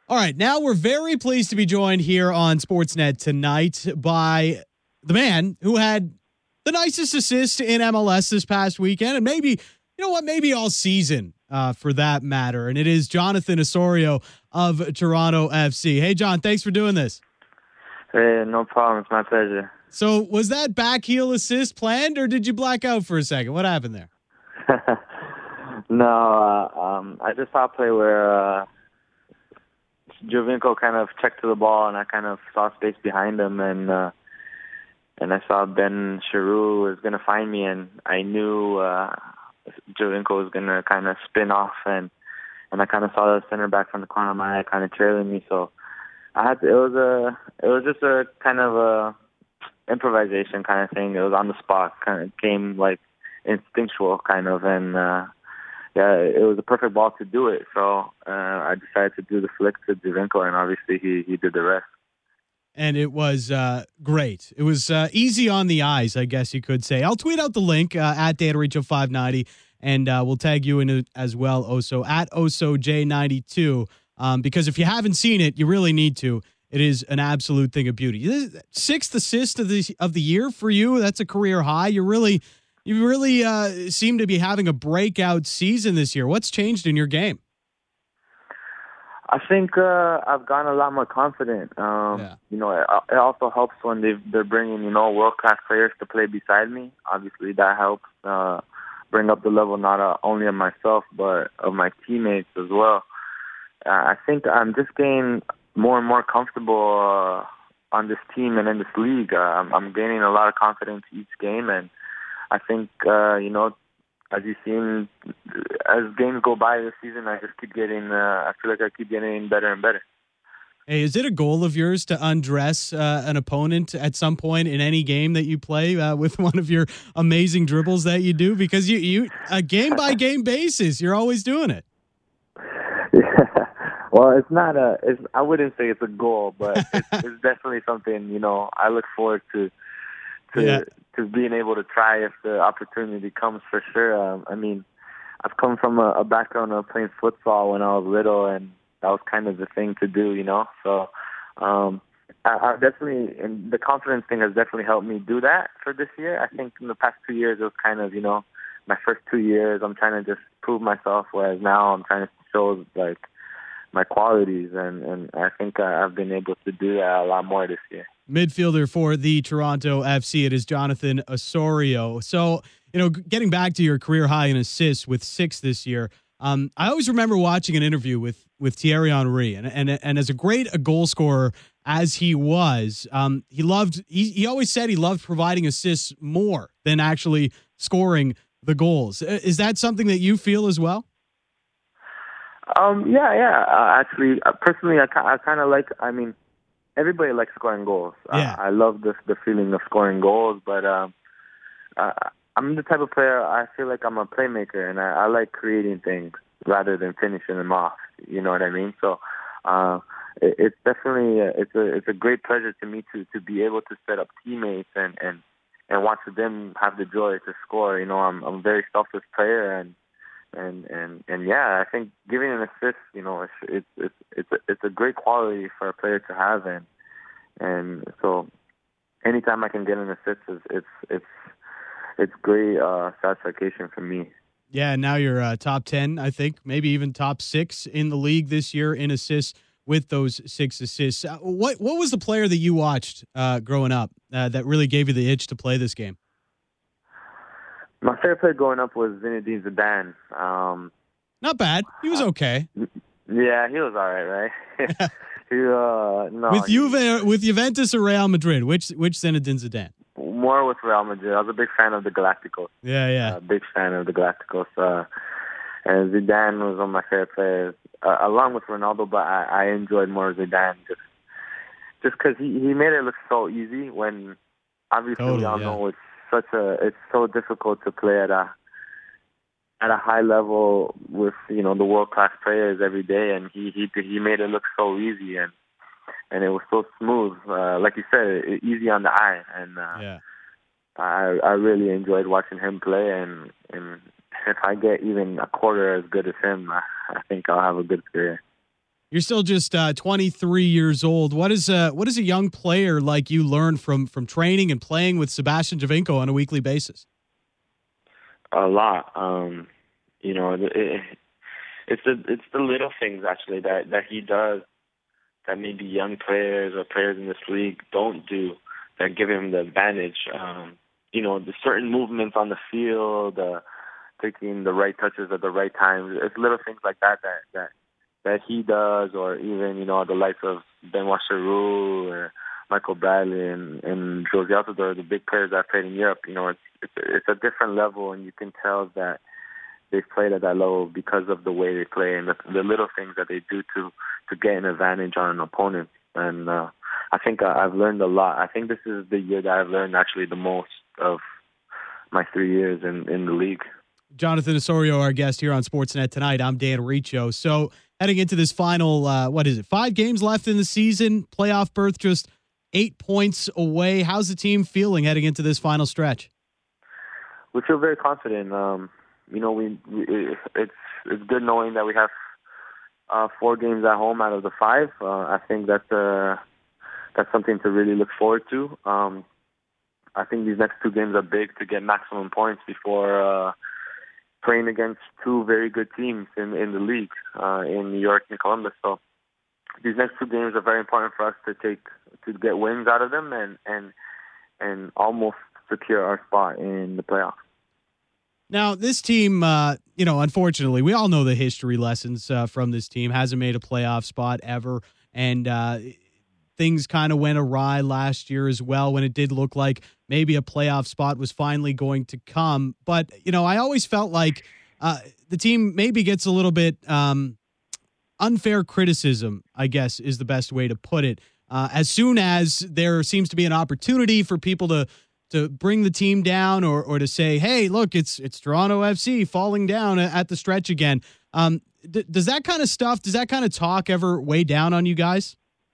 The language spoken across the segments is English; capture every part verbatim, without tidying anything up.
All right, now we're very pleased to be joined here on Sportsnet tonight by the man who had the nicest assist in M L S this past weekend, and maybe, you know what, maybe all season uh, for that matter. And it is Jonathan Osorio of Toronto F C. Hey, John, thanks for doing this. Hey, no problem. It's my pleasure. So was that back heel assist planned, or did you black out for a second? What happened there? no, uh, um, I just saw a play where uh, Giovinco kind of checked to the ball, and I kind of saw space behind him, and uh, and I saw Ben Chiarot was going to find me, and I knew uh, Giovinco was going to kind of spin off, and and I kind of saw the center back from the corner of my eye kind of trailing me, so I had to, it was a it was just a kind of a improvisation kind of thing. It was on the spot, kind of came like instinctual kind of, and uh, yeah, it was a perfect ball to do it. So uh, I decided to do the flick to Giovinco, and obviously he he did the rest. And it was uh, great. It was uh, easy on the eyes, I guess you could say. I'll tweet out the link uh, at Danaricho five ninety, and uh, we'll tag you in it as well, Oso, at Oso J ninety-two, um, because if you haven't seen it, you really need to. It is an absolute thing of beauty. Sixth assist of the of the year for you. That's a career high. You really, you really uh, seem to be having a breakout season this year. What's changed in your game? I think uh, I've gotten a lot more confident. Um, yeah. You know, it, it also helps when they they're bringing you know world class players to play beside me. Obviously, that helps uh, bring up the level not uh, only of myself but of my teammates as well. Uh, I think I'm just getting more and more comfortable uh, on this team and in this league. Uh, I'm, I'm gaining a lot of confidence each game, and I think uh, you know, as you've seen, as games go by this season, I just keep getting. Uh, I feel like I keep getting better and better. Hey, is it a goal of yours to undress uh, an opponent at some point in any game that you play uh, with one of your amazing dribbles that you do? Because you, you a game by game basis, you're always doing it. Yeah. Well, it's not a. It's, I wouldn't say it's a goal, but it's, it's definitely something. You know, I look forward to to yeah. to being able to try if the opportunity comes for sure. Um, I mean, I've come from a, a background of playing futsal when I was little, and that was kind of the thing to do. You know, so um, I, I definitely, and the confidence thing has definitely helped me do that for this year. I think in the past two years, it was kind of, you know, my first two years, I'm trying to just prove myself, whereas now I'm trying to show like my qualities, and, and I think I've been able to do that a lot more this year. Midfielder for the Toronto F C, it is Jonathan Osorio. So, you know, getting back to your career high in assists with six this year, um, I always remember watching an interview with with Thierry Henry, and and and as a great a goal scorer as he was, um, he loved. He he always said he loved providing assists more than actually scoring the goals. Is that something that you feel as well? Um, yeah, yeah. Uh, actually, uh, personally, I, I kind of like, I mean, everybody likes scoring goals. Yeah. Uh, I love the, the feeling of scoring goals, but um, uh, I'm the type of player, I feel like I'm a playmaker, and I, I like creating things rather than finishing them off. You know what I mean? So uh, it, it's definitely, a, it's, a, it's a great pleasure to me to, to be able to set up teammates and, and, and watch them have the joy to score. You know, I'm, I'm a very selfless player, and And, and and yeah, I think giving an assist, you know, it's it's it's it's a, it's a great quality for a player to have, and and so anytime I can get an assist, is it's it's it's great uh, satisfaction for me. Yeah, now you're uh, top ten, I think, maybe even top six in the league this year in assists with those six assists. Uh, what what was the player that you watched uh, growing up uh, that really gave you the itch to play this game? My favorite player growing up was Zinedine Zidane. Um, Not bad. He was okay. Uh, yeah, he was all right, right? he, uh, no, with Juve, with Juventus or Real Madrid, which which Zinedine Zidane? More with Real Madrid. I was a big fan of the Galacticos. Yeah, yeah. Uh, big fan of the Galacticos. Uh, and Zidane was one of my favorite players, uh, along with Ronaldo. But I, I enjoyed more Zidane just just because he, he made it look so easy. When obviously totally, we all yeah. know it's such a it's so difficult to play at a at a high level with, you know, the world class players every day, and he he he made it look so easy, and and it was so smooth, uh, like you said, easy on the eye, and uh, yeah. I I really enjoyed watching him play, and and if I get even a quarter as good as him, I, I think I'll have a good career. You're still just uh, twenty-three years old. What is a what does a young player like you learn from from training and playing with Sebastian Giovinco on a weekly basis? A lot. Um, you know, it, it, it's the it's the little things actually that that he does that maybe young players or players in this league don't do that give him the advantage. Um, you know, the certain movements on the field, uh, taking the right touches at the right time. It's little things like that that that that he does, or even you know the likes of Benoit Charroux or Michael Bradley and, and Josie Altidore, the big players that played in Europe. You know, it's it's it's a different level, and you can tell that they've played at that level because of the way they play and the, the little things that they do to to get an advantage on an opponent. And uh, I think I, I've learned a lot. I think this is the year that I've learned actually the most of my three years in, in the league. Jonathan Osorio, our guest here on Sportsnet tonight. I'm Dan Riccio. So heading into this final, uh, what is it, five games left in the season, playoff berth just eight points away. How's the team feeling heading into this final stretch? We feel very confident. Um, you know, we, we it's it's good knowing that we have uh, four games at home out of the five. Uh, I think that's uh, that's something to really look forward to. Um, I think these next two games are big to get maximum points before uh, playing against two very good teams in, in the league, uh, in New York and Columbus. So these next two games are very important for us to take to get wins out of them and and and almost secure our spot in the playoffs. Now, this team, uh, you know, unfortunately, we all know the history lessons uh, from this team. Hasn't made a playoff spot ever, and uh, things kind of went awry last year as well when it did look like maybe a playoff spot was finally going to come. But, you know, I always felt like uh, the team maybe gets a little bit um, unfair criticism, I guess is the best way to put it. Uh, as soon as there seems to be an opportunity for people to to bring the team down or or to say, hey, look, it's it's Toronto F C falling down at the stretch again. Um, d- does that kind of stuff, does that kind of talk ever weigh down on you guys?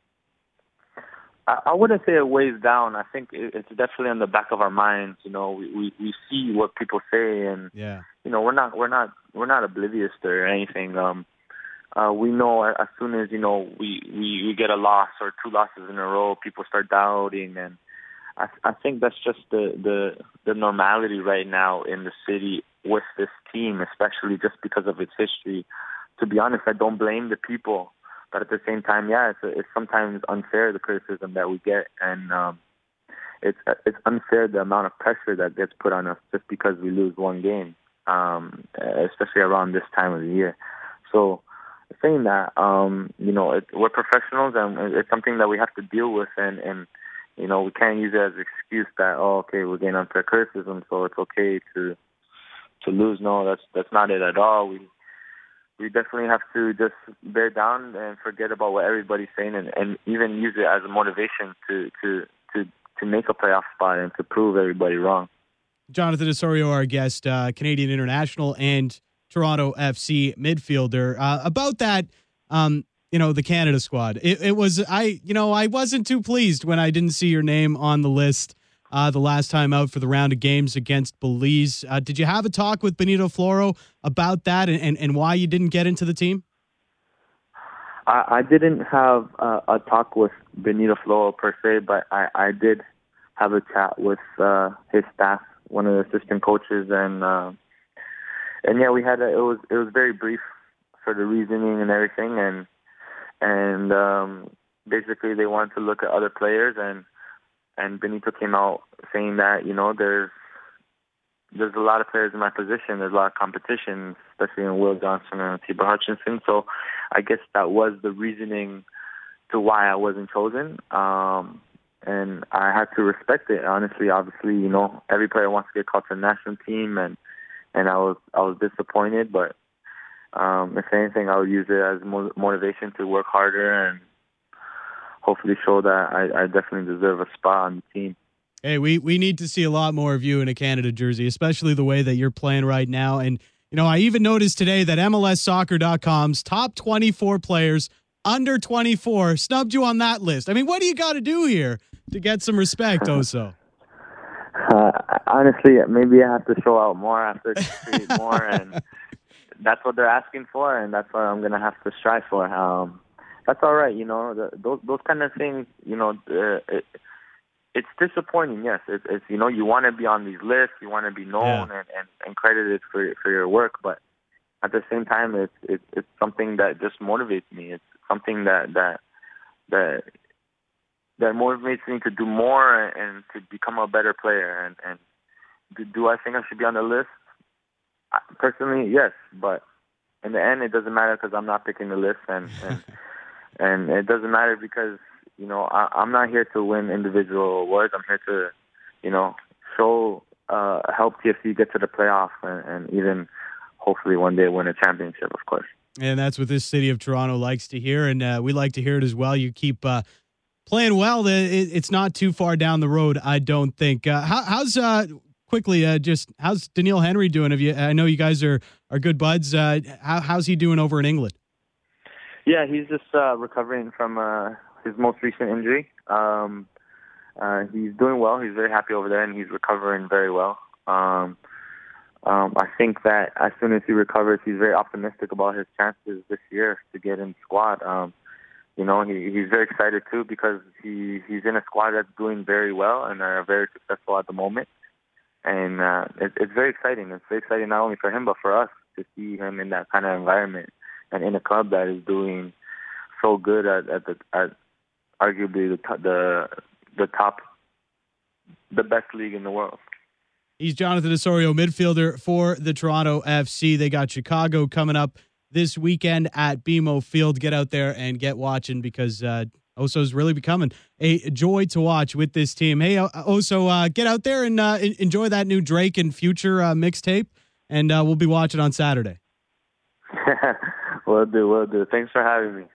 I, I wouldn't say it weighs down. I think it, it's definitely on the back of our minds. You know, we, we, we see what people say, and yeah, you know, we're not we're not we're not oblivious to anything. Um, uh, we know as soon as you know we, we, we get a loss or two losses in a row, people start doubting, and I, I think that's just the, the the normality right now in the city with this team, especially just because of its history. To be honest, I don't blame the people, but at the same time, yeah, it's, it's sometimes unfair, the criticism that we get, and um, it's it's unfair the amount of pressure that gets put on us just because we lose one game, um, especially around this time of the year. So saying that, um, you know, it, we're professionals, and it's something that we have to deal with, and, and you know, we can't use it as an excuse that, oh, okay, we're getting unfair criticism, so it's okay to to lose. No, that's that's not it at all. We we definitely have to just bear down and forget about what everybody's saying, and, and even use it as a motivation to, to to to make a playoff spot and to prove everybody wrong. Jonathan Osorio, our guest, uh, Canadian international and Toronto F C midfielder. Uh, about that, um, you know, the Canada squad. It, it was I, you know, I wasn't too pleased when I didn't see your name on the list uh, the last time out for the round of games against Belize. Uh, did you have a talk with Benito Floro about that and, and, and why you didn't get into the team? I, I didn't have uh, a talk with Benito Floro per se, but I, I did have a chat with uh, his staff, one of the assistant coaches, and uh, and yeah, we had a, it was it was very brief for the reasoning and everything, and. And um, basically, they wanted to look at other players, and and Benito came out saying that you know there's there's a lot of players in my position. There's a lot of competition, especially in Will Johnson and Tibor Hutchinson. So I guess that was the reasoning to why I wasn't chosen, um, and I had to respect it. Honestly, obviously, you know, every player wants to get called to the national team, and and I was I was disappointed, but. Um, if anything, I would use it as mo- motivation to work harder and hopefully show that I, I definitely deserve a spot on the team. Hey, we, we need to see a lot more of you in a Canada jersey, especially the way that you're playing right now. And, you know, I even noticed today that M L S soccer dot com's top twenty-four players under twenty-four snubbed you on that list. I mean, what do you got to do here to get some respect, Oso? Uh, honestly, maybe I have to show out more, I have to create more, and that's what they're asking for, and that's what I'm going to have to strive for. Um, that's all right. You know, the, those those kind of things. You know, uh, it, it's disappointing. Yes, it, it's you know you want to be on these lists, you want to be known Yeah. and, and, and credited for for your work, but at the same time, it's it's it's something that just motivates me. It's something that that that that motivates me to do more and to become a better player. And and do, do I think I should be on the list? I, personally, yes, but in the end, it doesn't matter because I'm not picking the list, and and, and it doesn't matter because you know I, I'm not here to win individual awards. I'm here to, you know, show uh, help T F C get to the playoffs and, and even hopefully one day win a championship, of course. And that's what this city of Toronto likes to hear, and uh, we like to hear it as well. You keep uh, playing well. It, it's not too far down the road, I don't think. Uh, how, how's uh, quickly uh, just how's Daniil Henry doing? Have you? I know you guys are are good buds. Uh, how, how's he doing over in England? Yeah, he's just uh, recovering from uh, his most recent injury. Um, uh, he's doing well. He's very happy over there, and he's recovering very well. Um, um, I think that as soon as he recovers, he's very optimistic about his chances this year to get in the squad. Um, you know, he, he's very excited too because he he's in a squad that's doing very well and are very successful at the moment. And uh, it, it's very exciting. It's very exciting not only for him but for us to see him in that kind of environment and in a club that is doing so good at, at the at arguably the the the top, the best league in the world. He's Jonathan Osorio, midfielder for the Toronto F C. They got Chicago coming up this weekend at B M O Field. Get out there and get watching because uh, Oso's really becoming a joy to watch with this team. Hey, Oso, uh, get out there and uh, enjoy that new Drake and Future uh, mixtape, and uh, we'll be watching on Saturday. Will do, will do. Thanks for having me.